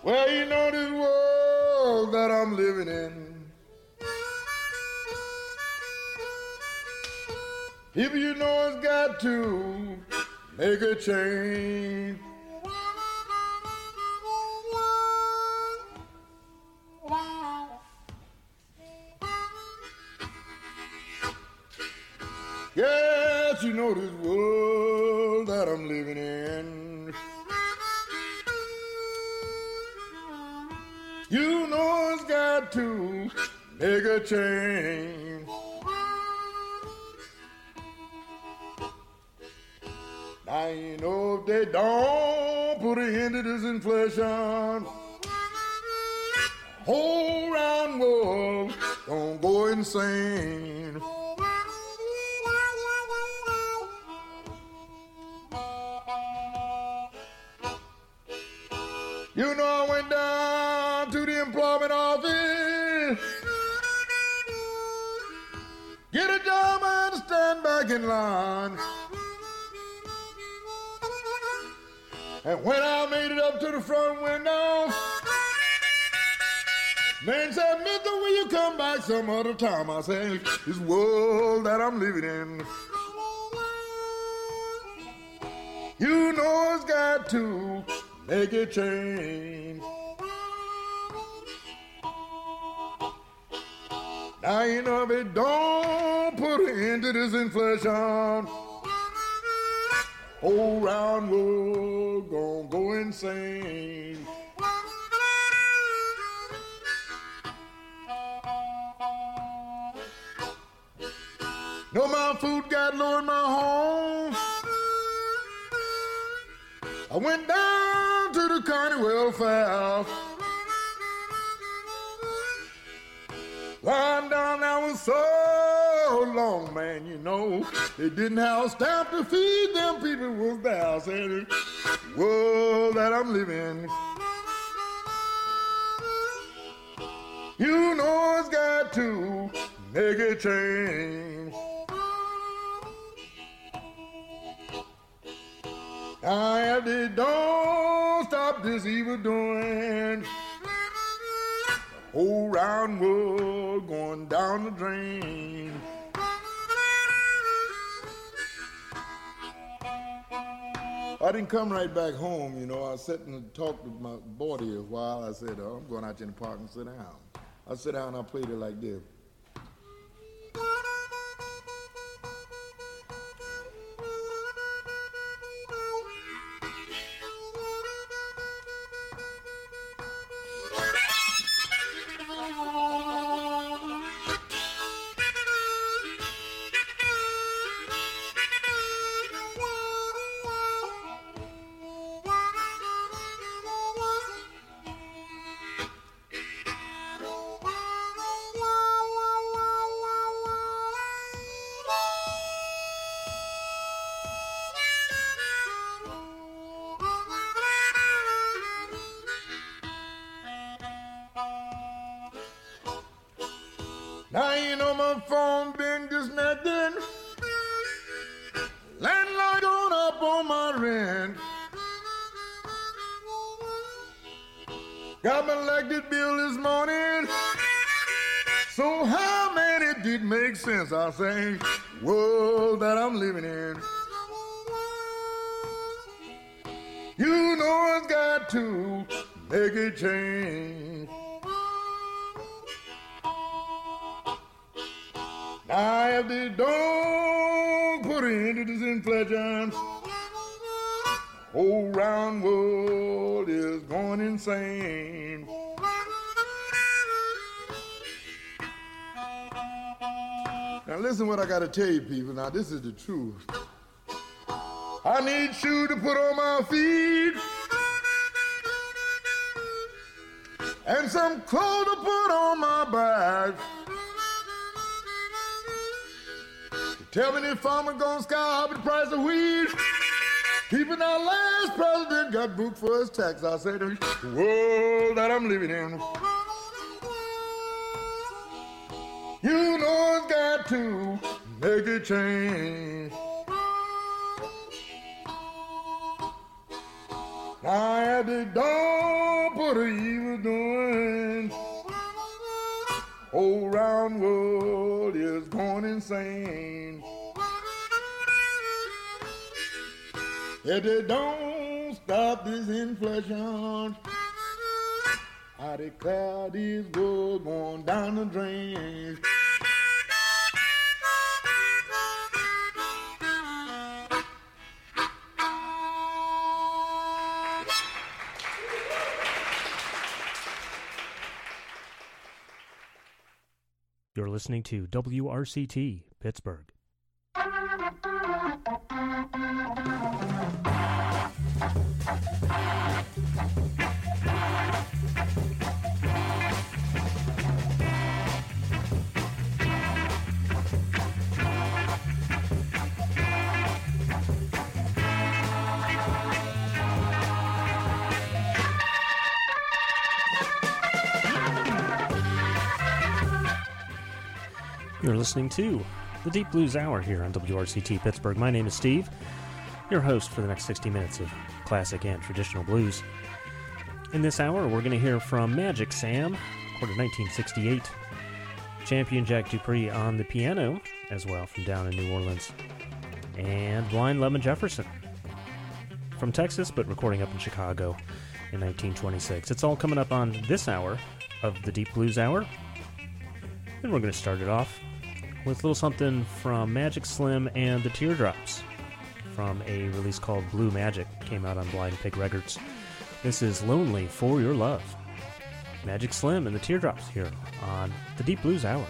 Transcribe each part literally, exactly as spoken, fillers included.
Well, you know this world that I'm living in. People, you know, it's got to make a change. Yes, you know this world that I'm living in. You know it's got to make a change. Now you know if they don't put an end to this inflation, whole round world gonna go insane. You know I went down to the employment office, get a job and stand back in line. And when I made it up to the front window, man said, "Mister, will you come back some other time?" I said, "This world that I'm living in, you know it's got to make a change." Now you know if it don't put an end to this inflation, whole round world gonna go insane. No, my food got low in my home. I went down to the county welfare. Lying down there was so long, man, you know. They didn't have a stamp to feed them people was there. I said, world that I'm living, you know it's got to make a change. Now if they don't stop this evil doing, whole round world going down the drain. I didn't come right back home, you know. I sat and talked with my buddy a while. I said, oh, I'm going out in the park and sit down. I sit down and I played it like this. Now you know my phone been disconnected. Landlord going up on my rent. Got my electric bill this morning. So how many did make sense? I say, world that I'm living in, you know it's got to make a change. Now if they don't put an end to this inflation, whole round world is going insane. Now listen what I got to tell you people. Now this is the truth. I need shoes to put on my feet and some clothes to put on my back. Tell me if farmer gonna sky high the price of wheat. Even our last president got booked for his tax. I say the world that I'm living in, you know it's got to make a change. I had the dawn put a evil doing. Whole round world is going insane. If they don't stop this inflation, I declare this world going down the drain. You're listening to W R C T, Pittsburgh. You're listening to the Deep Blues Hour here on W R C T Pittsburgh. My name is Steve, your host for the next sixty minutes of classic and traditional blues. In this hour, we're going to hear from Magic Sam, recorded nineteen sixty-eight, Champion Jack Dupree on the piano, as well from down in New Orleans, and Blind Lemon Jefferson, from Texas, but recording up in Chicago in nineteen twenty-six. It's all coming up on this hour of the Deep Blues Hour, and we're going to start it off with a little something from Magic Slim and the Teardrops from a release called Blue Magic. Came out on Blind Pig Records. This is Lonely for Your Love. Magic Slim and the Teardrops here on the Deep Blues Hour.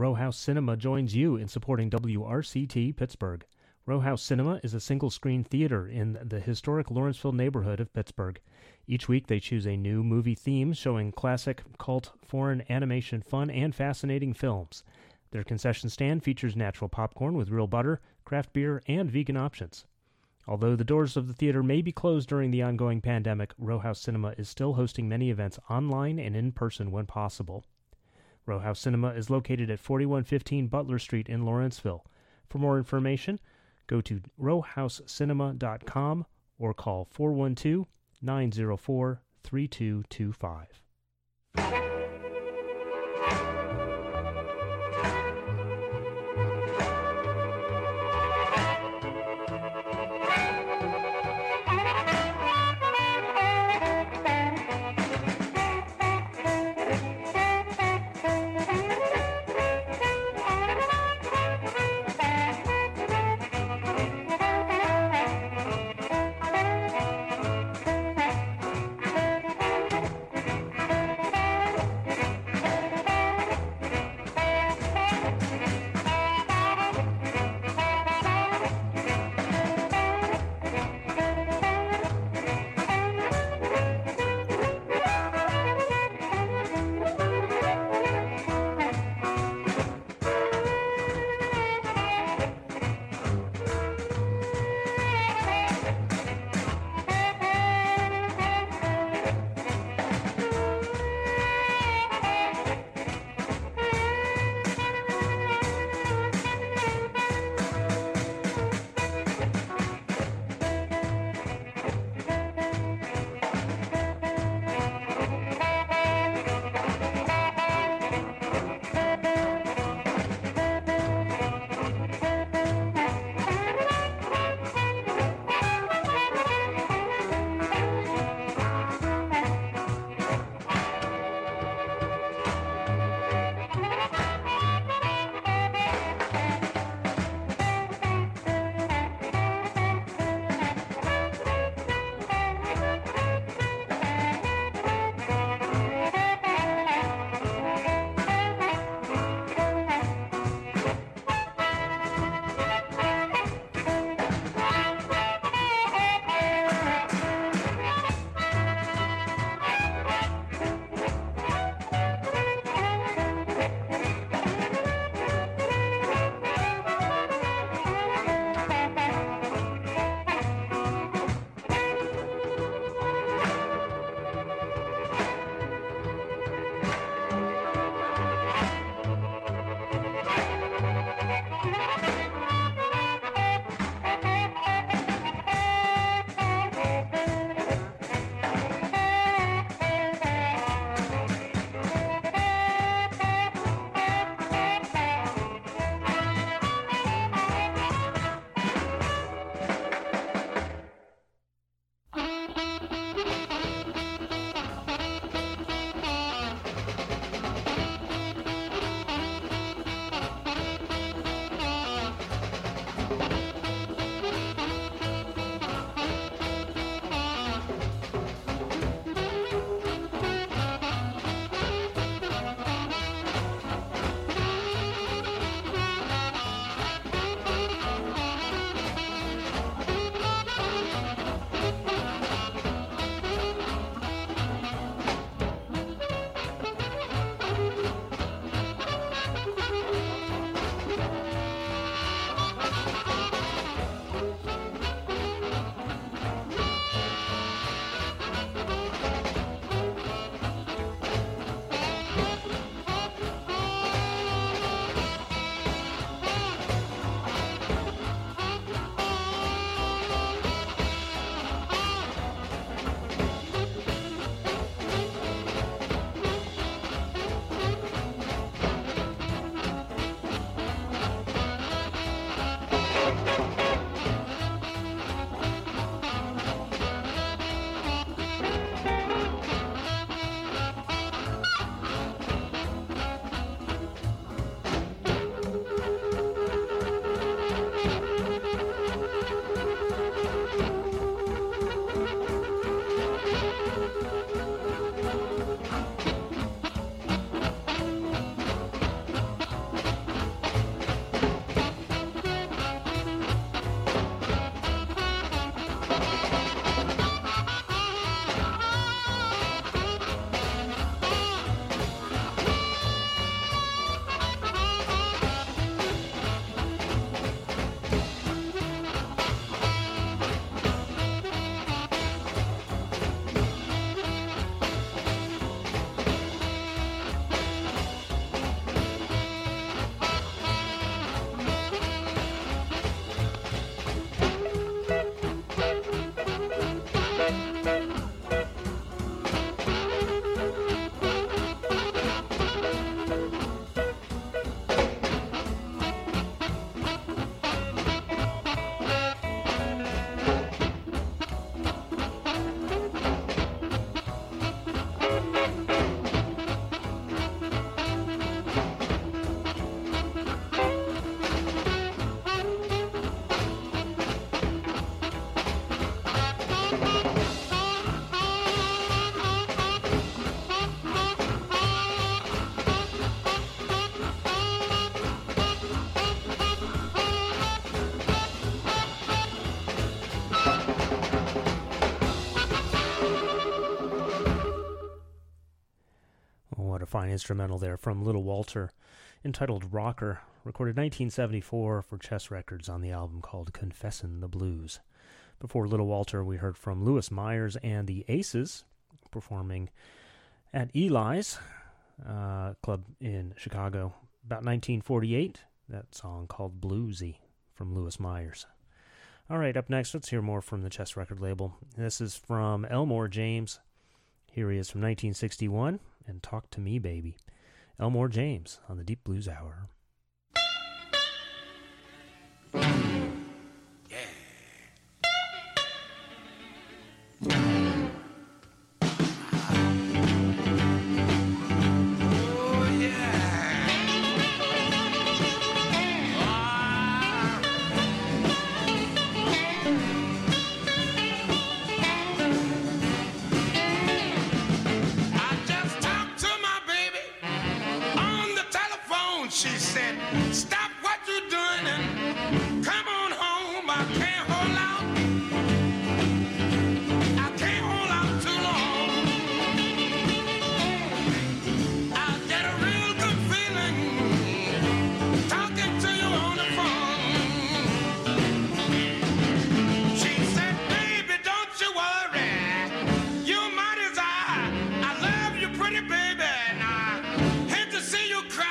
Row House Cinema joins you in supporting W R C T Pittsburgh. Row House Cinema is a single-screen theater in the historic Lawrenceville neighborhood of Pittsburgh. Each week they choose a new movie theme showing classic, cult, foreign animation fun and fascinating films. Their concession stand features natural popcorn with real butter, craft beer, and vegan options. Although the doors of the theater may be closed during the ongoing pandemic, Row House Cinema is still hosting many events online and in person when possible. Row House Cinema is located at forty-one fifteen Butler Street in Lawrenceville. For more information, go to row house cinema dot com or call four one two, nine zero four, three two two five. fine instrumental there from Little Walter, entitled Rocker, recorded nineteen seventy-four for Chess Records on the album called Confessin' the Blues. Before Little Walter, we heard from Louis Myers and the Aces, performing at Eli's uh, Club in Chicago, about nineteen forty-eight. That song called Bluesy from Louis Myers. All right, up next, let's hear more from the Chess record label. This is from Elmore James. Here he is from nineteen sixty-one, and Talk to Me, Baby. Elmore James on the Deep Blues Hour. She said, stop what you're doing and come on home. I can't hold out. I can't hold out too long. I get a real good feeling talking to you on the phone. She said, baby, don't you worry. You're my desire. I love you, pretty baby, and I hate to see you cry.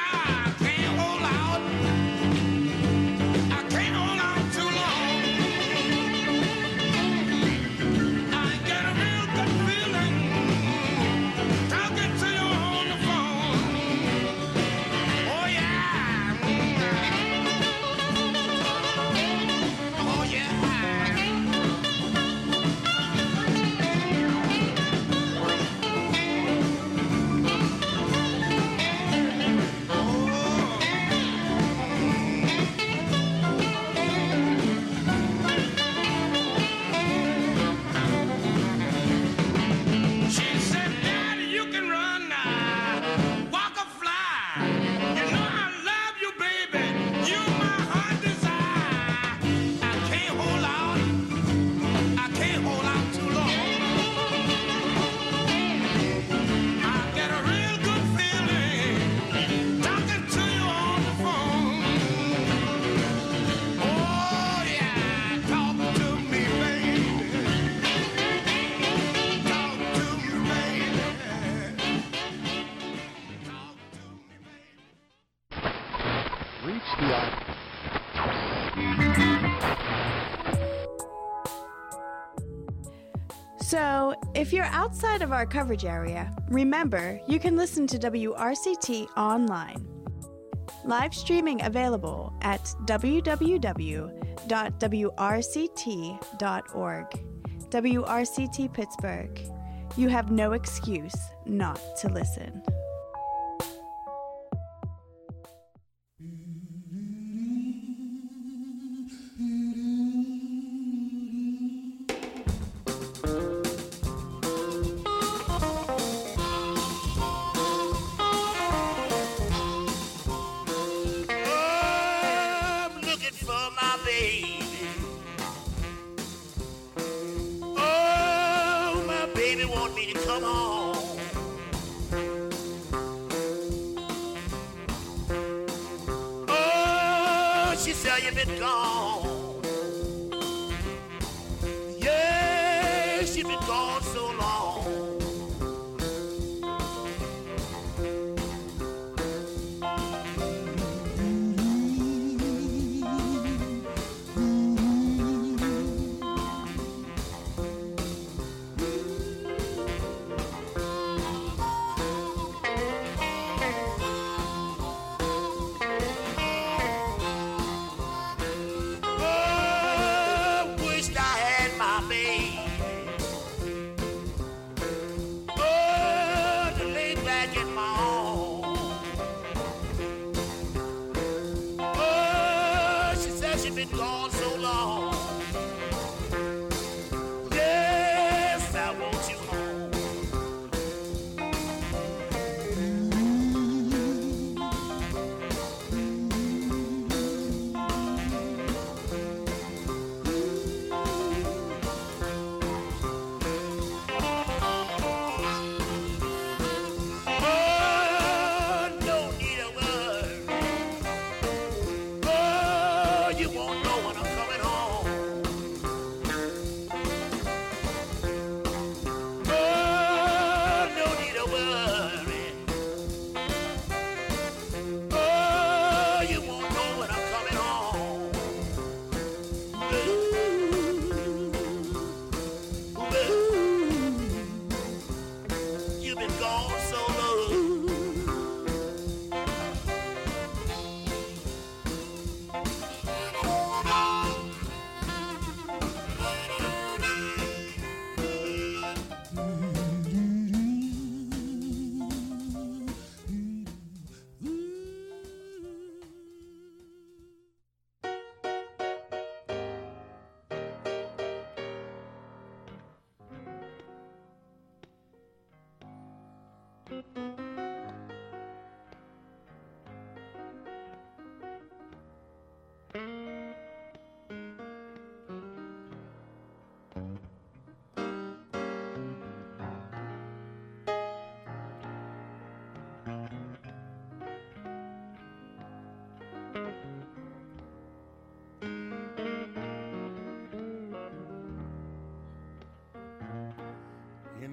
So, if you're outside of our coverage area, remember you can listen to W R C T online. Live streaming available at w w w dot w r c t dot org. W R C T Pittsburgh. You have no excuse not to listen.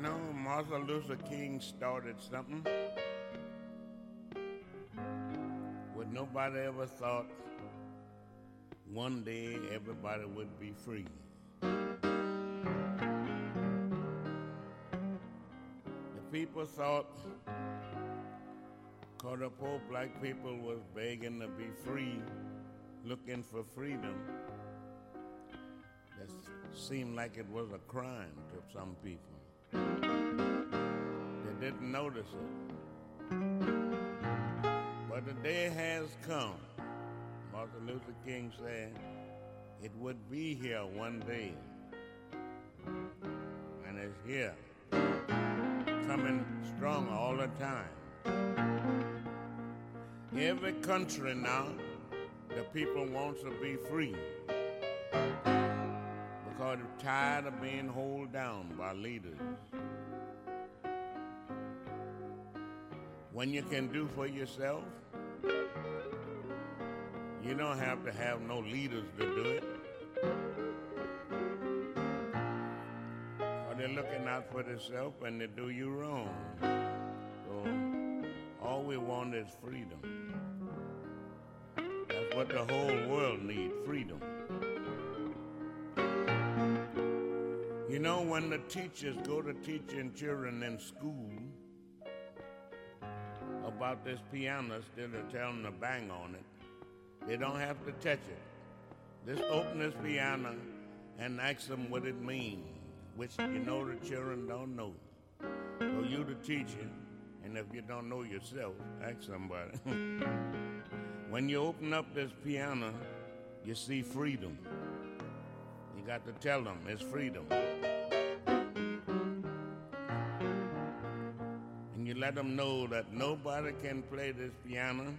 know, Martin Luther King started something what nobody ever thought one day everybody would be free. The people thought, cause the poor black people was begging to be free, looking for freedom, that seemed like it was a crime to some people. They didn't notice it. But the day has come, Martin Luther King said, it would be here one day. And it's here, coming strong all the time. Every country now, the people wants to be free because they're tired of being held down by leaders. When you can do for yourself, you don't have to have no leaders to do it. Or they're looking out for themselves and they do you wrong. So all we want is freedom. That's what the whole world needs, freedom. You know, when the teachers go to teaching children in school about this piano, instead of telling them to bang on it, they don't have to touch it. Just open this piano and ask them what it means, which you know the children don't know. So you the teacher, and if you don't know yourself, ask somebody. When you open up this piano, you see freedom. You got to tell them it's freedom. And you let them know that nobody can play this piano,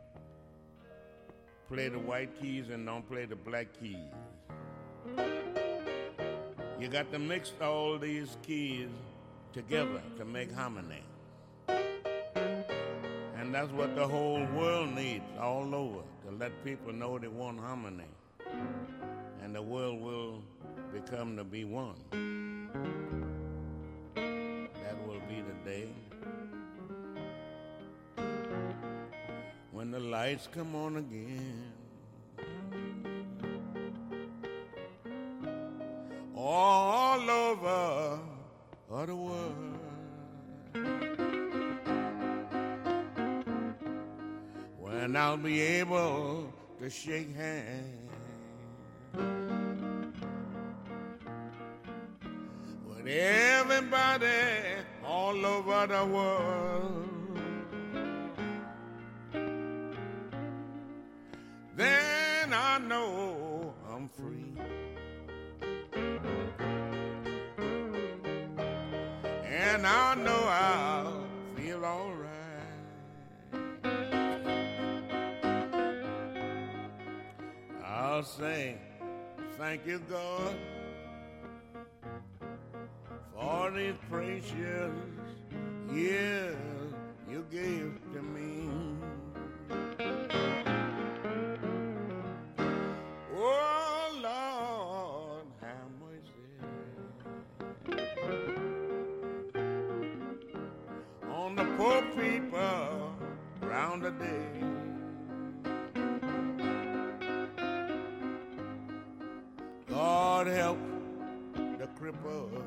play the white keys and don't play the black keys. You got to mix all these keys together to make harmony. And that's what the whole world needs all over, to let people know they want harmony. And the world will become to be one. That will be the day when the lights come on again. All over the world. When I'll be able to shake hands with everybody all over the world. Then I know I'm free. And I know I'll feel all right. I'll say, thank you, God, for these precious years you gave to me. Oh, Lord, have mercy on the poor people round the day. God help the cripple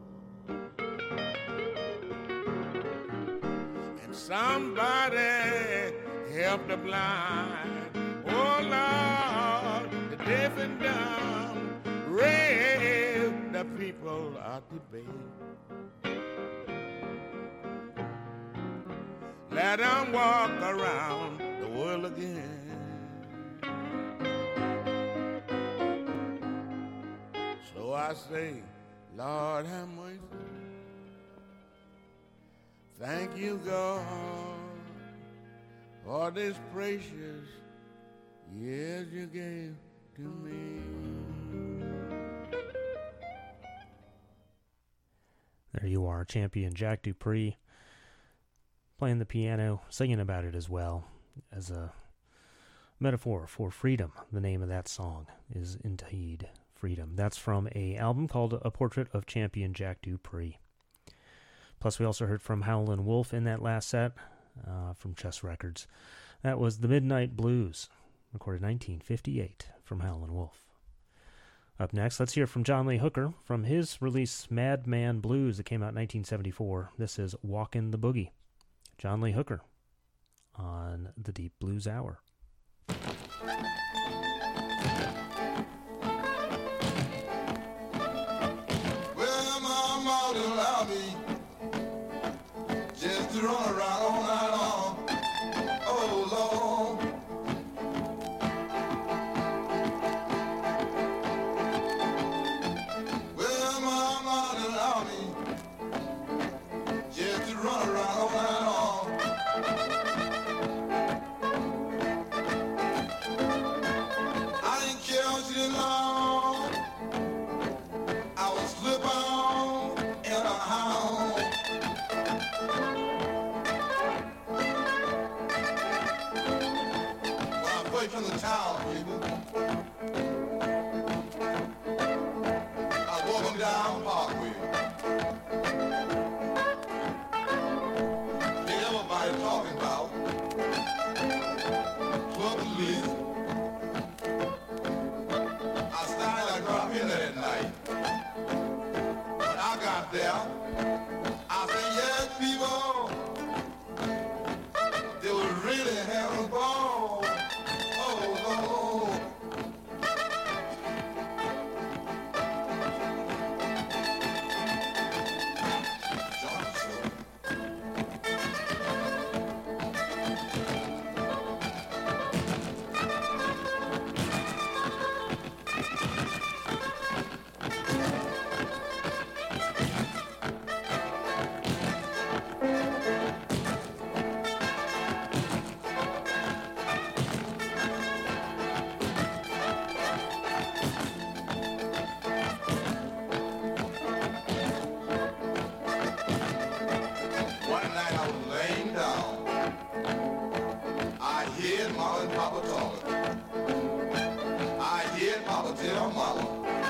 and somebody help the blind. Oh Lord, the deaf and dumb, raise the people out the bed. Let them walk around the world again. So I say, Lord have mercy. Thank you, God, for this precious years you gave to me. There you are, champion Jack Dupree, playing the piano, singing about it as well, as a metaphor for freedom. The name of that song is indeed Freedom. That's from a album called A Portrait of Champion Jack Dupree. Plus, we also heard from Howlin' Wolf in that last set uh, from Chess Records. That was The Midnight Blues, recorded nineteen fifty-eight from Howlin' Wolf. Up next, let's hear from John Lee Hooker from his release Madman Blues that came out in nineteen seventy-four. This is Walkin' the Boogie. John Lee Hooker on the Deep Blues Hour. Well, my mama didn't allow me just to run around all night long. Oh, Lord. Well, my mama didn't allow me just to run around all night long. I didn't care what she didn't know. I was slip on in a house. When I played from the town, people, I walk them down Parkway. Ain't everybody talking about Club Police. I started to drop in there at night. When I got there, I said, yes, people, they were really having a ball. Oh, Lord. Johnny Show. One night I was laying down. I heard Mama and Papa talking. I heard Papa tell Mama,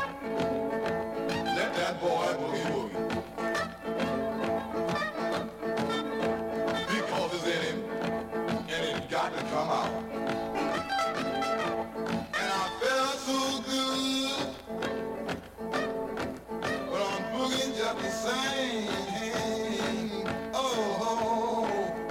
let that boy boogie woogie. Because it's in him, and it got to come out. And I felt so good when I'm boogieing just the same. Oh, oh.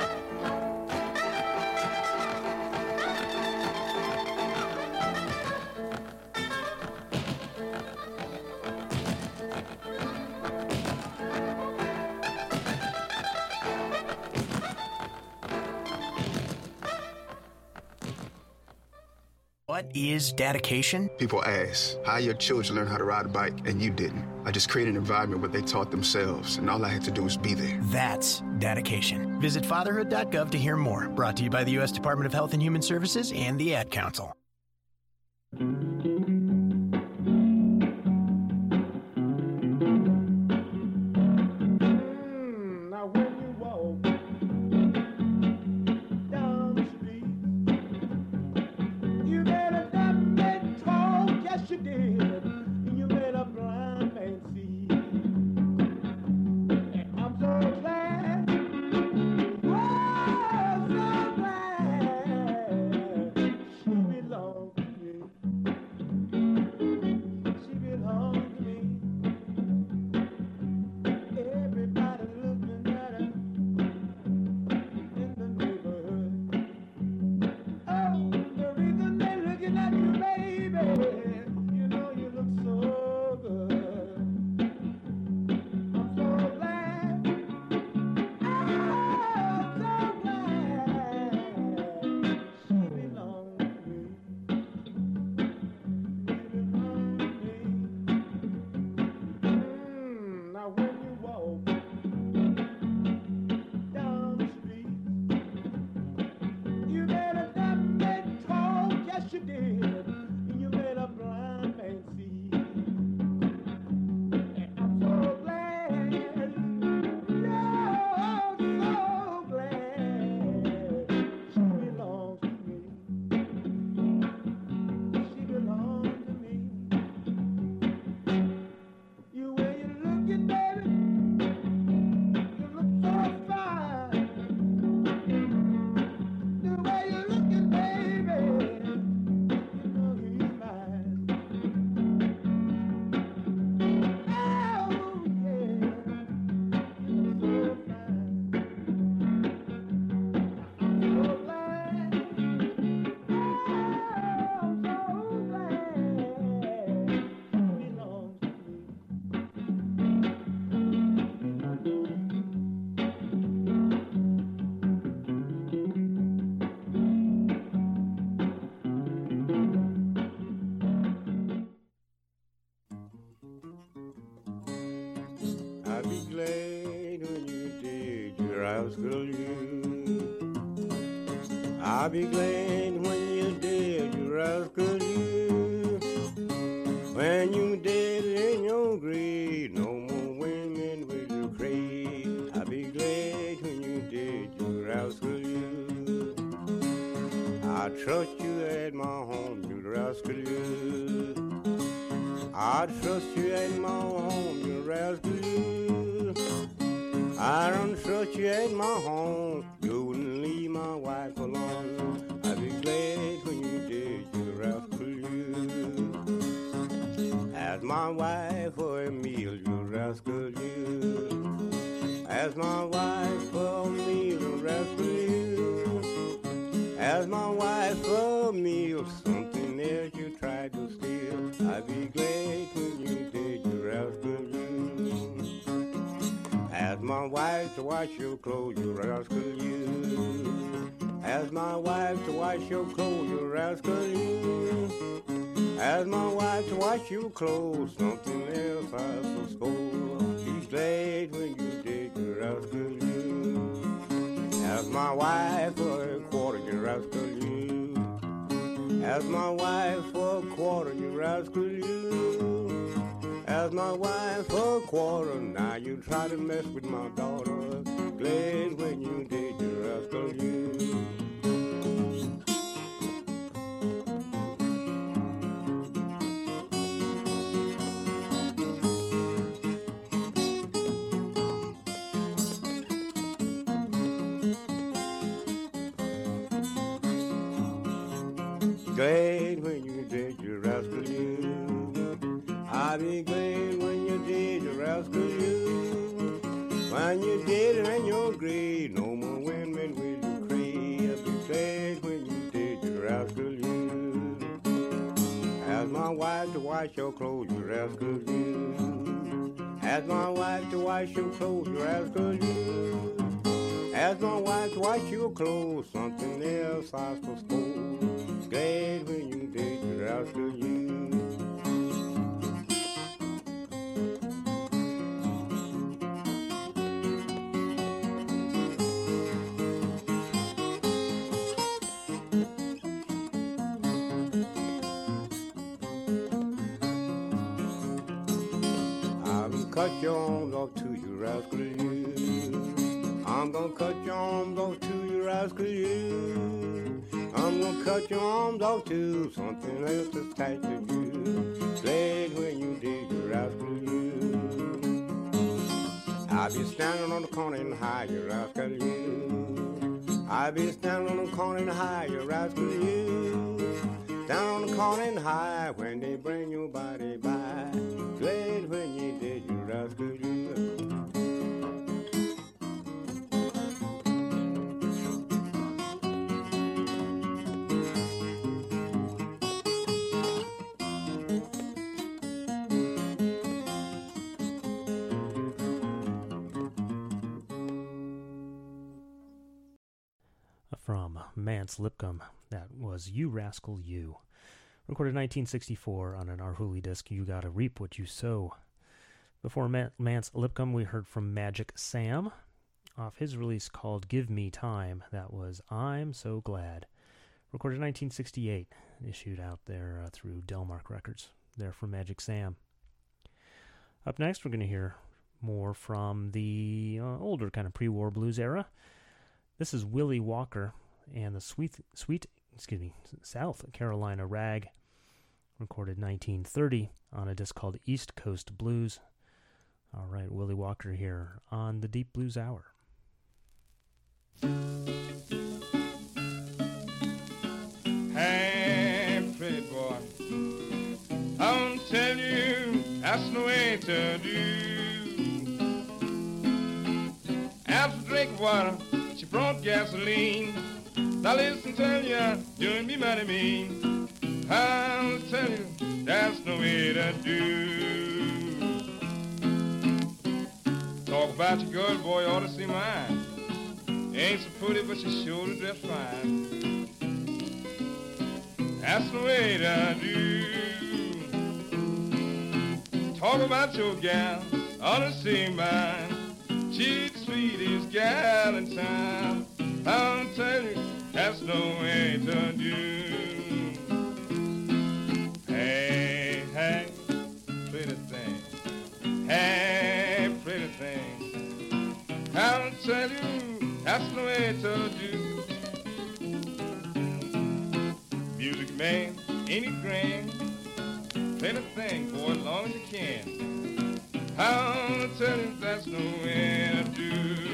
What is dedication? People ask, how your children learn how to ride a bike and you didn't? I just created an environment where they taught themselves, and all I had to do was be there. That's dedication. Visit fatherhood dot gov to hear more. Brought to you by the U S Department of Health and Human Services and the Ad Council. Now when you walk down the street, you made a dumb man talk, yes you did, and you made a blind man see. And I'm so glad, oh, so glad she belongs to me. glad when you did, you rascal you. I'll be glad when you did, you rascal you. When you did in your grave, no more women will you crave. I'll be glad when you did, you rascal you. I trust you at my home, you rascal you. I trust you at my home, you rascal you. I don't trust you at my home, you wouldn't leave my wife alone. I'd be glad when you did, you rascal you. Ask my wife for a meal, you rascal you. Ask my wife for a meal, you rascal you. Ask my wife for a meal, something else you tried to steal. I'd be glad when you did, you rascal you. Ask my wife to wash your clothes, you rascal you. Ask my wife to wash your clothes, you rascal you. Ask my wife to wash your clothes, something else I suppose. Be glad when you did, you rascal you. Ask my wife for a quarter, you rascal you. Ask my wife for a quarter, you rascal you. Ask my wife for a quarter, now you try to mess with my daughter. Glad when you did, you rascal you. Glad when you did, you rascal you. I'll be glad when you did, you rascal you. When you did it in your grave, no more women will you crave. I'll be glad when you did, you rascal you. Ask my wife to wash your clothes, you rascal you. Ask my wife to wash your clothes, you rascal you. Ask my wife to wash your clothes, something else I suppose. Glad when you did, you rascal you. I'm gonna cut your arms off to you, rascal you. I'm gonna cut your arms off to you, rascal you. I'm gonna cut your arms off too, something else is tight to you. Glad when you did, you rascal you. I'll be standing on the corner and high, you rascal you. I'll be standing on the corner and high, you rascal you. Down on the corner and high when they bring your body by. Glad when you did, you rascal you. From Mance Lipcomb, that was You Rascal You. Recorded in nineteen sixty-four on an Arhoolie disc, You Gotta Reap What You Sow. Before Mance Lipcomb, we heard from Magic Sam off his release called Give Me Time. That was I'm So Glad. Recorded in nineteen sixty-eight, issued out there uh, through Delmark Records. There from Magic Sam. Up next, we're going to hear more from the uh, older kind of pre-war blues era. This is Willie Walker and the Sweet, Sweet, excuse me, South Carolina Rag, recorded nineteen thirty on a disc called East Coast Blues. All right, Willie Walker here on the Deep Blues Hour. Hey, pretty boy, I'm telling you, that's the way to do. After drink water, she brought gasoline. Now listen, tell ya, doing me mighty mean. I'll tell you, that's the way to do. Talk about your girl, boy, you ought to see mine. Ain't so pretty, but she sure to dress fine. That's the way to do. Talk about your gal, ought to see mine. she's the sweetest gal in town. I'll tell you, that's no way to do. Hey, hey, pretty thing. Hey, pretty thing. I'll tell you, that's the way to do. Music man, ain't it grand? Play the thing, boy, as long as you can. I'll tell you, that's the way to do.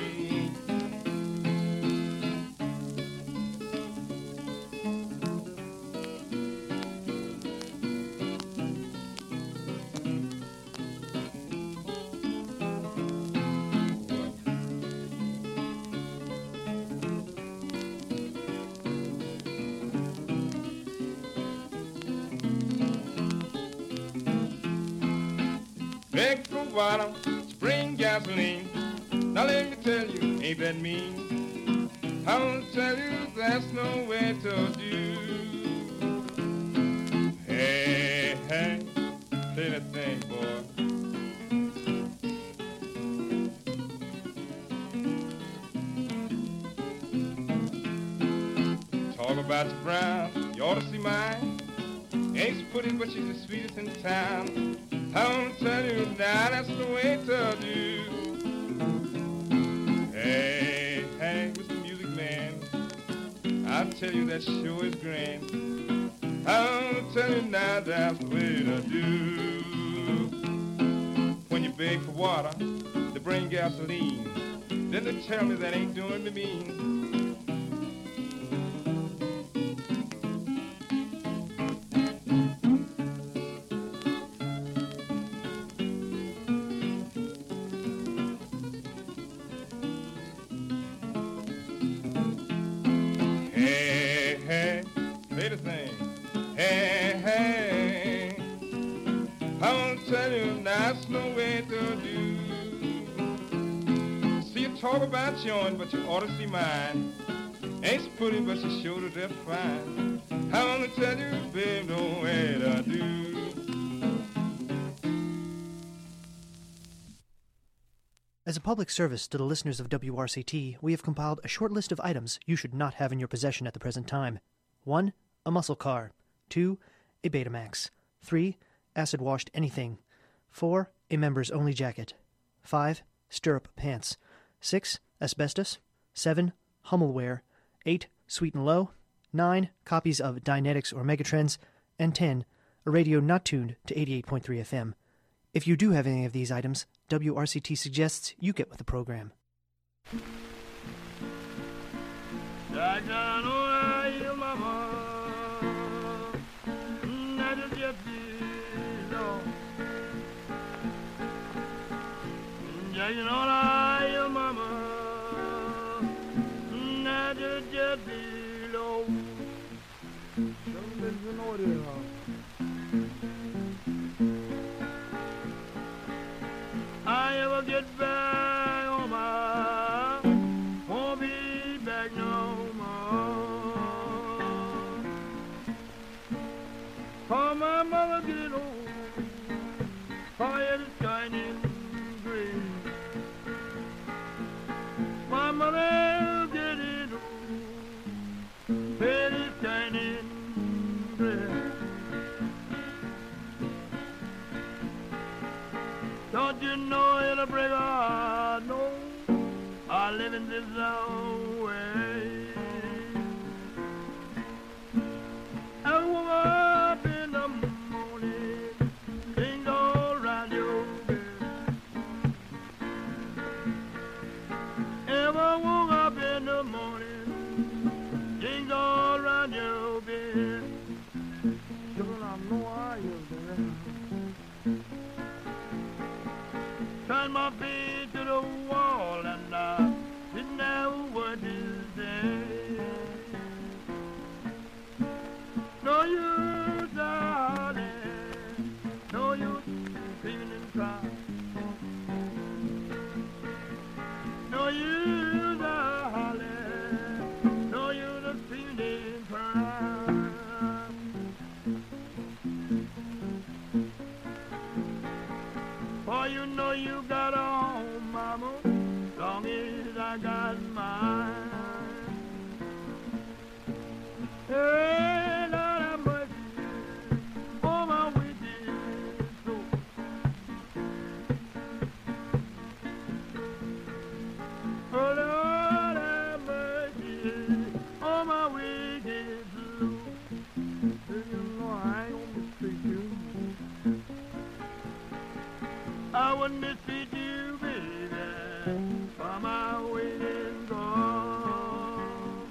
Beg for water, spring gasoline. Now let me tell you, ain't that mean? I'll tell you, that's no way to do. Hey, hey, play that thing, boy. Talk about your brown, you ought to see mine. Ain't so pretty, but she's the sweetest in town. I'll tell you now, that's the way to do. Hey, hey, Mister Music Man, I'll tell you that show is grand. I'll tell you now, that's the way to do. When you beg for water, they bring gasoline. Then they tell me that ain't doing me mean. That's no way to do. See, you talk about yours, but you ought to see mine. Ain't so pretty, but she sure to death fine. I wanna tell you, babe, no way to do. As a public service to the listeners of W R C T, we have compiled a short list of items you should not have in your possession at the present time. one. A muscle car. two. A Betamax. three. Acid-washed anything. four. A members-only jacket. five. Stirrup pants. six. Asbestos. seven. Hummelware. eight. Sweet and Low. nine. Copies of Dynetics or Megatrends. And ten. A radio not tuned to eighty-eight point three F M. If you do have any of these items, W R C T suggests you get with the program. I ever get back on my, won't be back no more. For my mother get old, for it is shining gray. My mother get it old, it is shining gray. Don't you know it'll break a heart? No, I live in this own way. I woke up in the morning, things all around your bed. Ever woke up in the morning, things all around your bed. Children, I know I am there. Turn my feet to the wall and I didn't know what to say. No use, darling, no use screaming and crying. No use, darling, no use screaming and crying. For you know you got a home, mama, I would mistreat you, baby, for my waiting gone.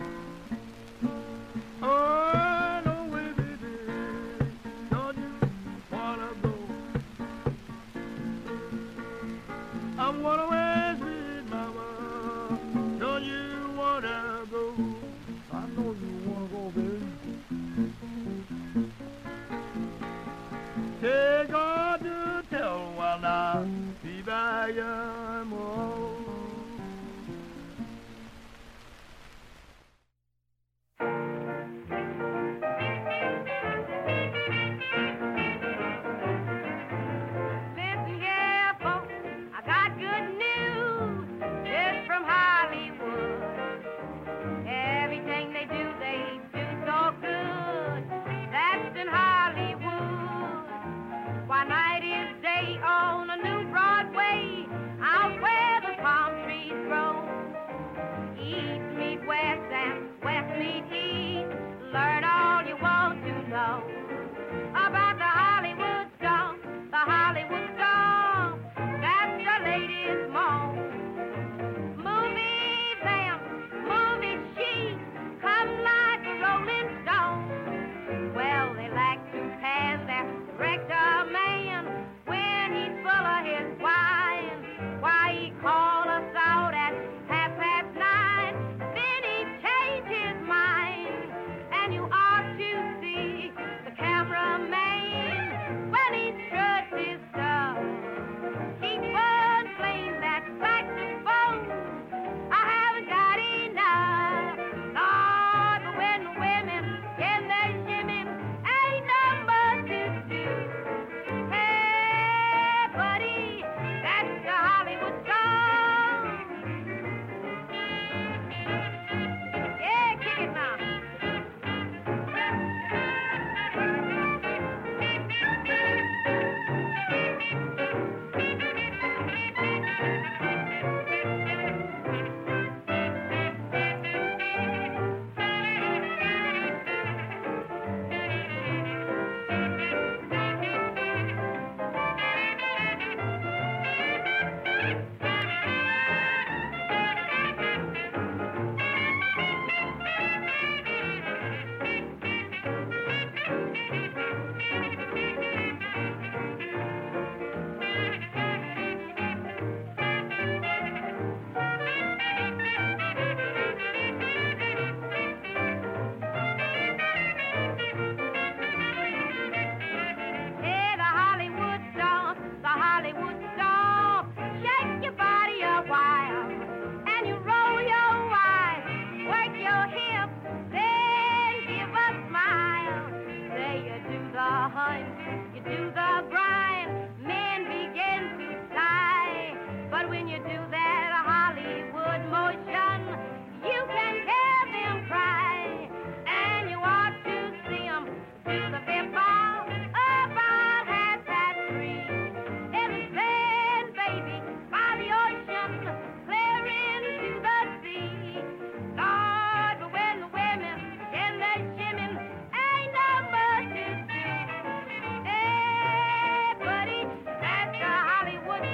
Oh, no way, baby, don't you wanna go? I'm gonna wait, sweet mama, don't you wanna go? I know you wanna go, baby. Take God to tell while now, be by your more. Listen here, folks, I got good news just from Hollywood. Everything they do, they do so good. That's in Hollywood. Why, night is day on a new Broadway, out where the palm trees grow. East meet west and west meet east. Learn all you want to know about the Hollywood stomp, the Hollywood stomp. That's the latest mall. Movie vamp, movie chic, come like a rolling stone. Well, they like to pan their rector man when he's full of his wine. Why, he call us out at half past nine, then he change his mind. And you ought to see the cameraman when he struts his stuff. He burns flame that saxophone. I haven't got enough. Lord, but when the women get their shimming, ain't number to do. Hey, buddy, that's the Hollywood song. Yeah, kick it now. Hey, the Hollywood stomp, the Hollywood stomp. Shake your body a while, and you roll your eyes, work your hips, then give a smile. Say you do the hunt, you do the grind, men begin to sigh. But when you do that Hollywood motion, you can hear them cry, and you ought to see them do the bip-bop about half past three. It's then, baby, by the ocean, clear into the sea. Lord, but when the women get their shimming, ain't number to do. Hey, buddy, that's the Hollywood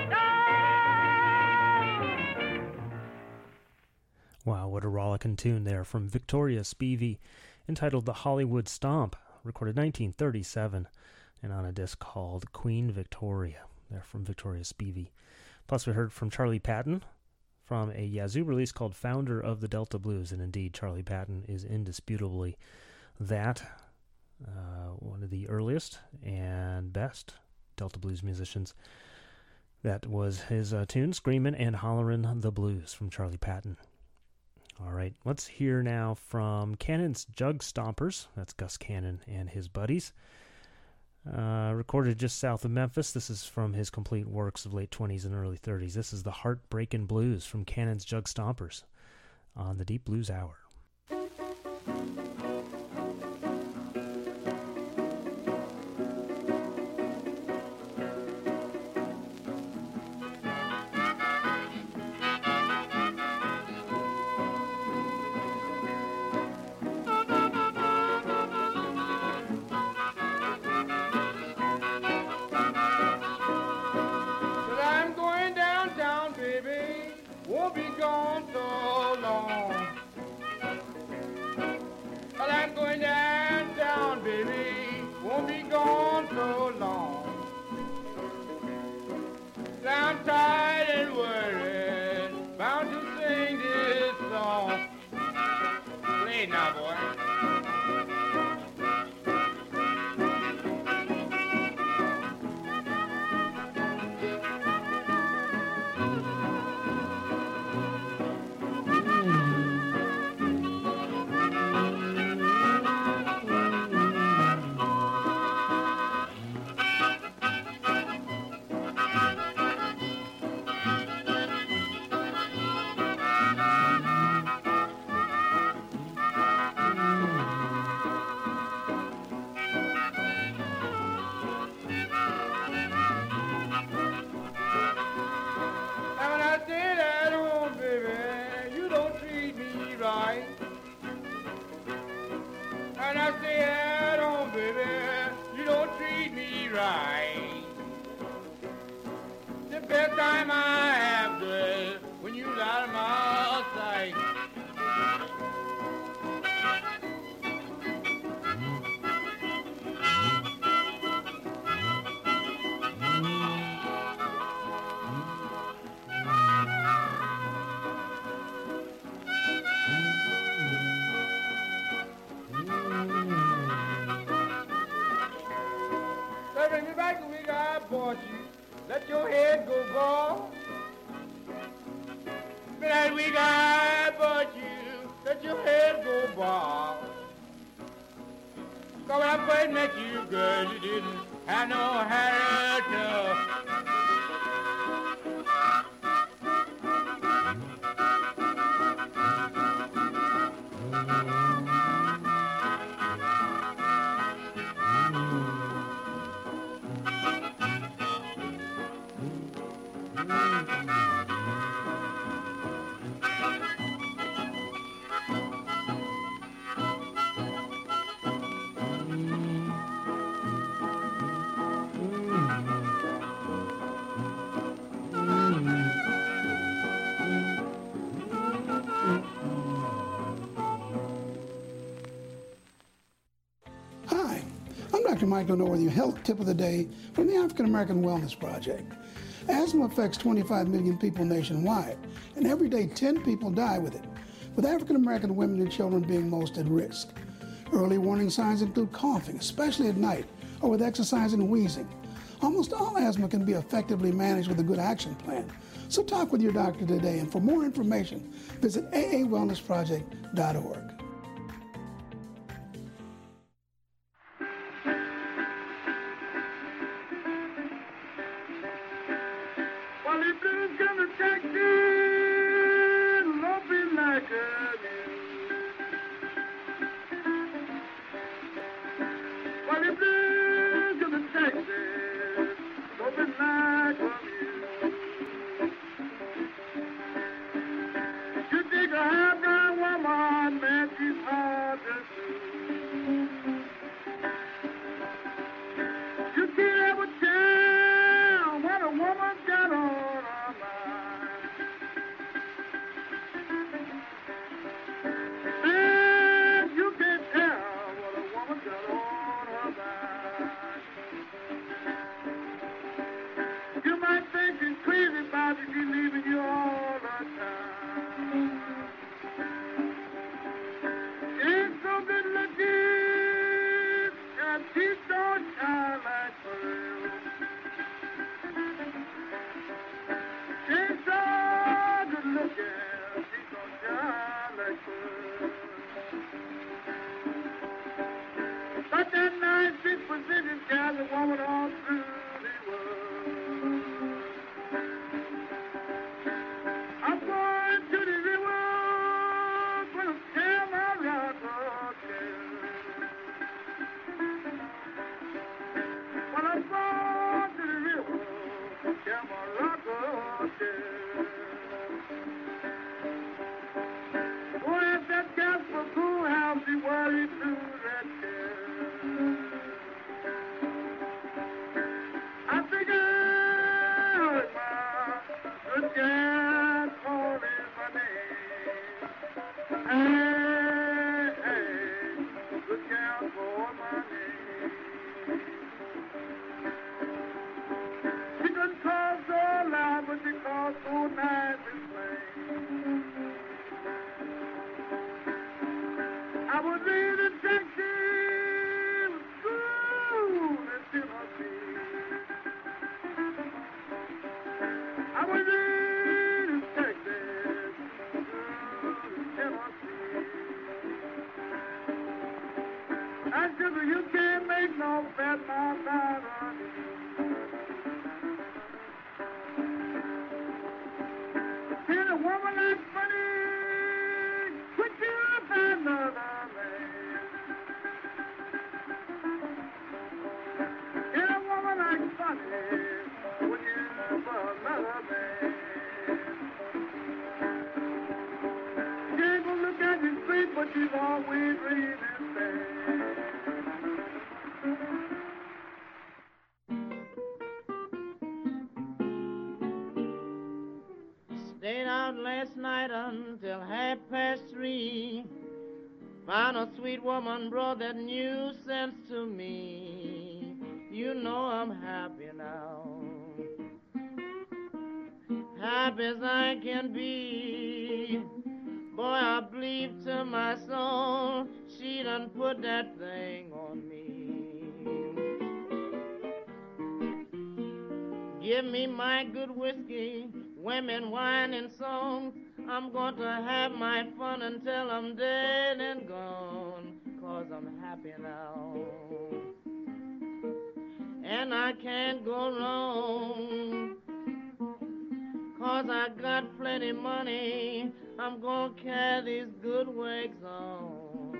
song. Wow, what a rollicking tune there from Victoria Spivey, entitled The Hollywood Stomp, recorded nineteen thirty-seven, and on a disc called Queen Victoria, there from Victoria Spivey. Plus we heard from Charlie Patton from a Yazoo release called Founder of the Delta Blues, and indeed Charlie Patton is indisputably that, uh, one of the earliest and best Delta Blues musicians. That was his uh, tune, Screamin' and Hollerin' the Blues, from Charlie Patton. All right, let's hear now from Cannon's Jug Stompers. That's Gus Cannon and his buddies. Uh, recorded just south of Memphis. This is from his complete works of late twenties and early thirties. This is the Heartbreakin' Blues from Cannon's Jug Stompers on the Deep Blues Hour. Said I'm tired and worried, bound to sing this song. Play it now, boy. And I say, head on, baby, you don't treat me right. The best time I have, girl, when you're out of my sight. Bring me back the week I bought you. Let your head go bald. That week I bought you. Let your head go bald. Cause when I first met you, girl, you didn't have no hair at all. Hi, I'm Doctor Michael Noor with your health tip of the day from the African American Wellness Project. Asthma affects twenty-five million people nationwide, and every day ten people die with it, with African American women and children being most at risk. Early warning signs include coughing, especially at night, or with exercise and wheezing. Almost all asthma can be effectively managed with a good action plan. So talk with your doctor today, and for more information, visit A A wellness project dot org. Well, if blues gonna take you, love me like a Well, if blues gonna take you, love me like a You take a half-brown woman, man, she's hard to do. You can't ever tell what a woman got on her mind. Man, you can't tell what a woman got on her mind. You might think she's crazy about it, she's leaving you all the time. Ain't so good looking, and she don't shine like pearl. She's so good looking, she don't shine like pearl. But that nice disposition carries a woman all through the world. I'm going to the river, gonna tell my rocker tale. Well, I'm going to the river, tell my rocker tale. Go ask that Casper Cool how she worried through that tale. I think I heard my good gal calling my name. Hey, hey, good gal call my name. She could call so so nice and plain. I was raised in Texas, school in Tennessee. I was raised in Texas, school in Tennessee. And sugar, you can't make no fat mouth out of me. See the woman that's funny, quit you find another man. See the woman that's funny, when you for another man. She ain't gonna look at you straight, but she's always reading bad. Stayed out last night until half past three. Found a sweet woman brought that new sense to me. You know I'm happy now, happy as I can be. Boy, I believe to my soul she done put that thing on me. Give me my good whiskey, women, wine, and songs. I'm going to have my fun until I'm dead and gone, 'cause I'm happy now, and I can't go wrong, 'cause I got plenty money. I'm going to carry these good wigs on.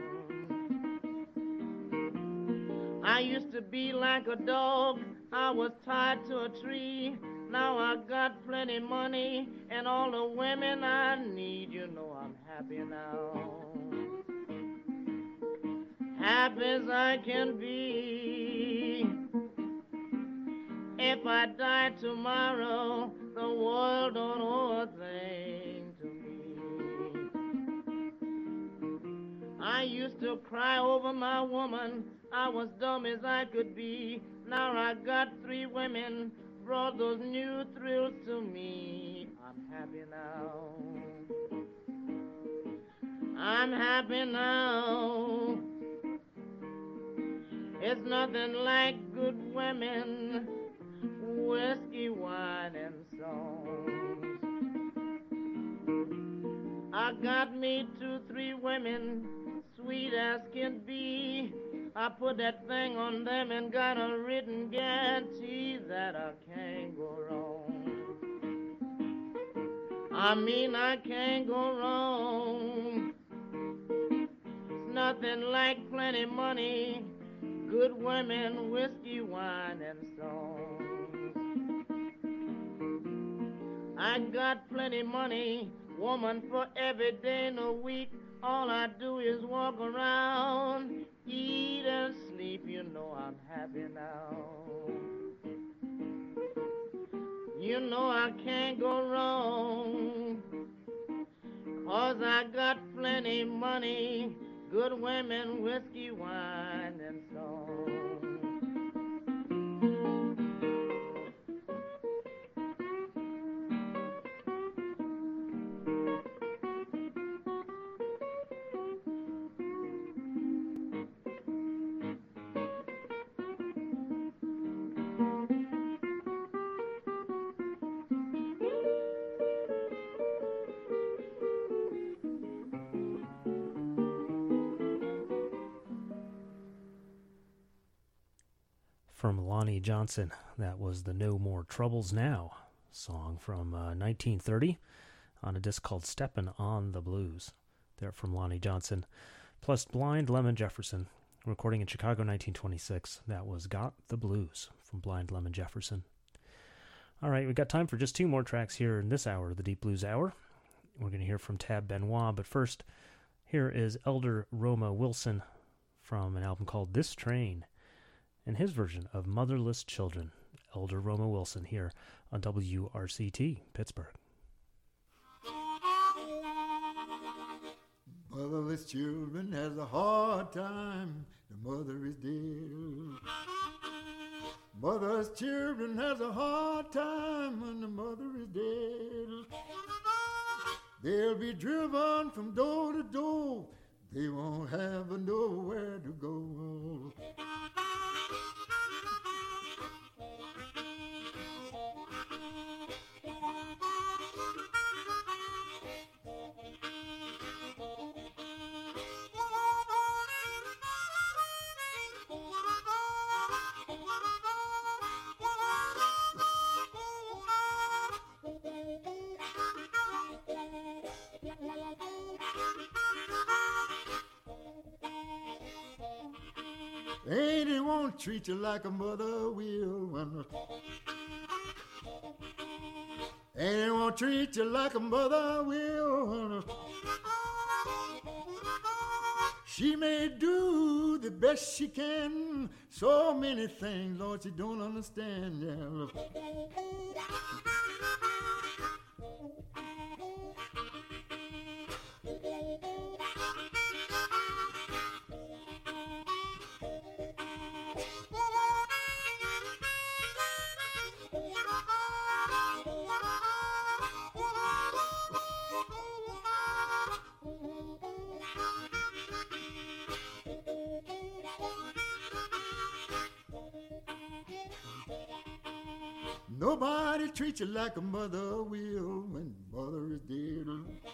I used to be like a dog, I was tied to a tree. Now I got plenty money and all the women I need. You know I'm happy now, happy as I can be. If I die tomorrow, the world don't owe a thing to me. I used to cry over my woman, I was dumb as I could be. Now I got three women, brought those new thrills to me. I'm happy now, I'm happy now. It's nothing like good women, whiskey, wine, and songs. I got me two, three women, sweet as can be. I put that thing on them and got a written guarantee that I can't go wrong. I mean, I can't go wrong. It's nothing like plenty money, good women, whiskey, wine, and songs. I got plenty money, woman, for every day in the week. All I do is walk around, eat and sleep. You know I'm happy now. You know I can't go wrong, 'cause I got plenty money, good women, whiskey, wine, and songs. From Lonnie Johnson, that was the No More Troubles Now song from uh, nineteen thirty on a disc called Steppin' on the Blues. There from Lonnie Johnson. Plus Blind Lemon Jefferson, recording in Chicago nineteen twenty-six. That was Got the Blues from Blind Lemon Jefferson. All right, we've got time for just two more tracks here in this hour, the Deep Blues Hour. We're going to hear from Tab Benoit, but first, here is Elder Roma Wilson from an album called This Train, and his version of Motherless Children. Elder Roma Wilson here on W R C T, Pittsburgh. Motherless children has a hard time, the mother is dead. Motherless children has a hard time when the mother is dead. They'll be driven from door to door. They won't have nowhere to go. Ain't it won't treat you like a mother will when Ain't it won't treat you like a mother will when She may do the best she can. So many things, Lord, you don't understand. Yeah. Nobody treats you like a mother will when mother is dead.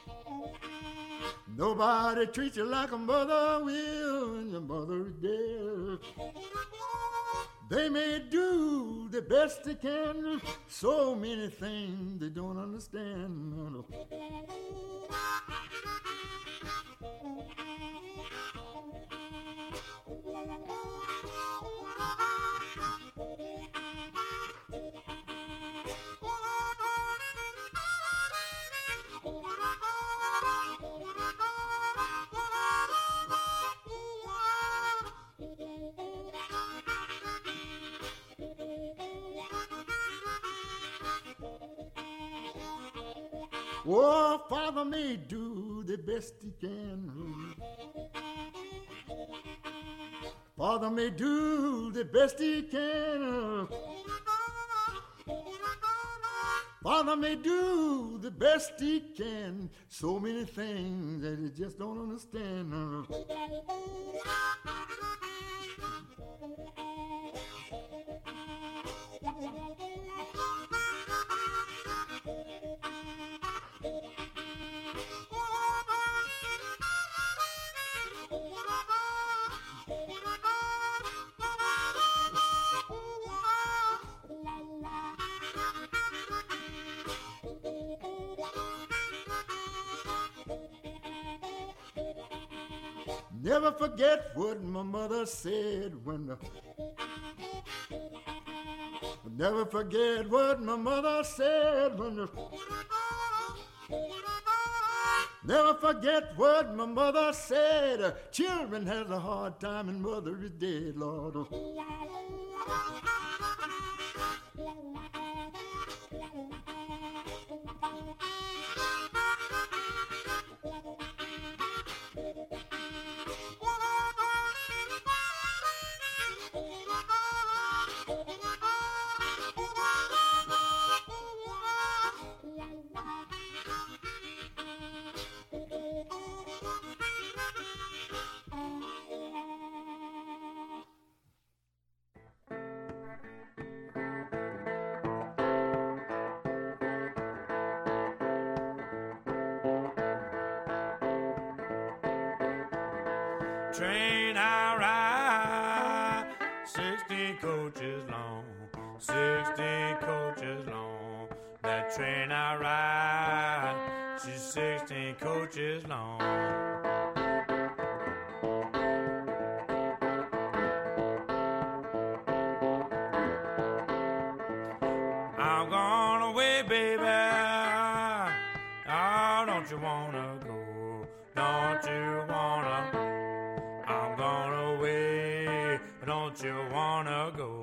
Nobody treats you like a mother will when your mother is dead. They may do the best they can. So many things they don't understand. Oh, Father may do the best he can. Father may do the best he can. Father may do the best he can. So many things that he just don't understand. Never forget what my mother said when the Never forget what my mother said when the Never forget what my mother said. Children has a hard time and mother is dead, Lord. Train I ride, sixty coaches long, sixty coaches long. That train I ride, she's sixteen coaches long. I'm gone away, baby. Oh, don't you wanna go? Don't you wanna go? I'm gone away, don't you wanna go?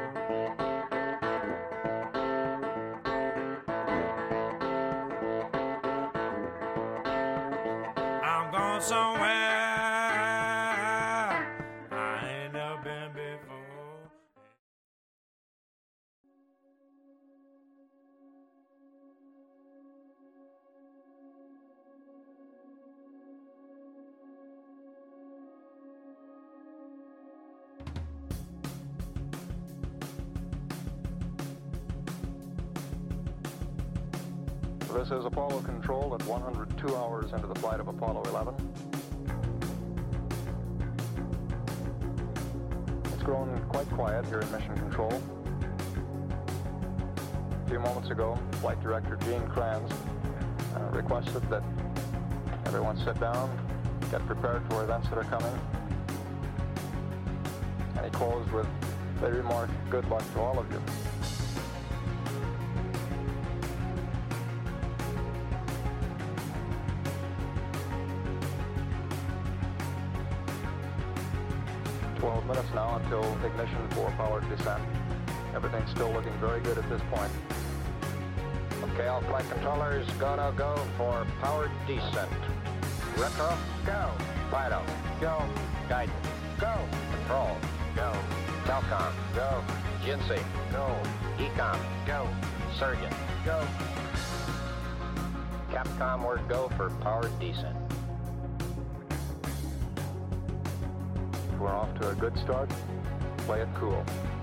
I'm gone somewhere I ain't never been before. This is Apollo Control at one hundred two hours into the flight of Apollo eleven. It's grown quite quiet here in Mission Control. A few moments ago, Flight Director Gene Kranz uh, requested that everyone sit down, get prepared for events that are coming. And he closed with the remark, good luck to all of you. twelve minutes now until ignition for powered descent. Everything's still looking very good at this point. Okay, all flight controllers, gonna go for powered descent. Retro, go. Fido, go. Guidance, go. Control, go. Telcom, go. G N C, go. Ecom, go. Surgeon, go. Capcom, we're go for powered descent. We're off to a good start. Play it cool.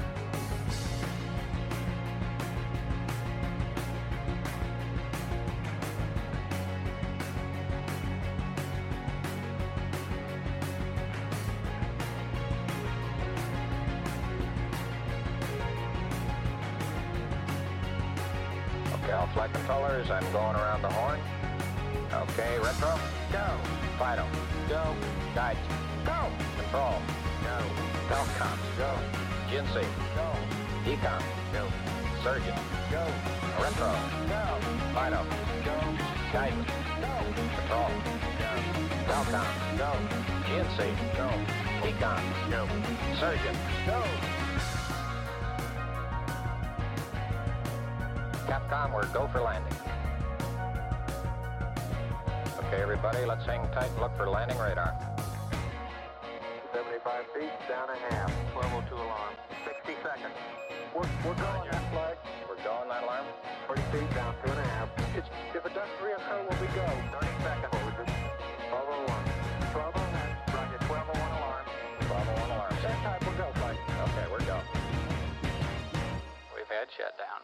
Okay, all flight controllers, I'm going around the horn. Okay, retro, go. Fido, go. Guidance, go. Control, go. Telcom, go. G N C, go. Ecom, go. Surgeon, go. Retro, go. Fido, go. Guidance, go. Control, go. Telcom, go. G N C, go. Ecom, go. Surgeon, go. Capcom, we're go for landing. Okay, everybody, let's hang tight and look for landing radar. seventy-five feet, down a half. twelve oh two alarm. sixty seconds. We're, we're going that flag. We're going that alarm. forty feet, down two and a half. It's, if it doesn't reoccur, will we go? thirty seconds. twelve oh one. twelve oh one. Roger, twelve oh one alarm. twelve oh one alarm. That time, we'll go, flight. Okay, we're go. We've had shutdown.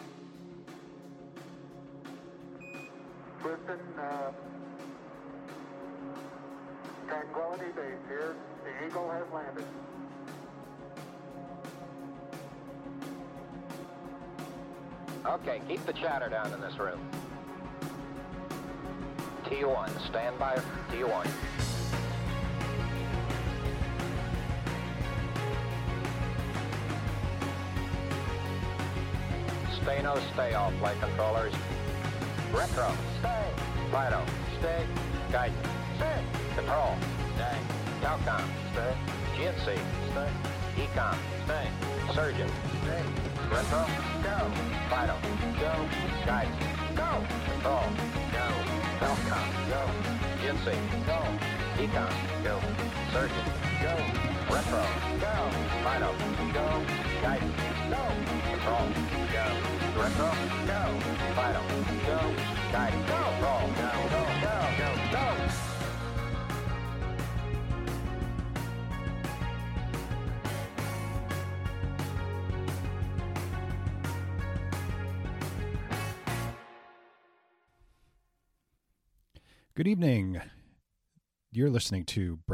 Listen, uh, Tranquility Base here. The Eagle has landed. Okay, keep the chatter down in this room. T one, stand by T one. Stay no stay off, flight controllers. Retro, stay. Fido, stay. Guidance, stay. Control, stay. Telcom, stay. G N C, stay. Ecom, stay. Surgeon, stay. Retro, go. Fido, go. Guidance, go. Control, go. Telcom, go. G N C, go. Ecom, go. Surgeon, go. Retro, go. Fido, go. Guidance, go. Control, go. Retro, go. Fido, go. Guidance, go. Control, go. Go, go, go, go. Good evening. You're listening to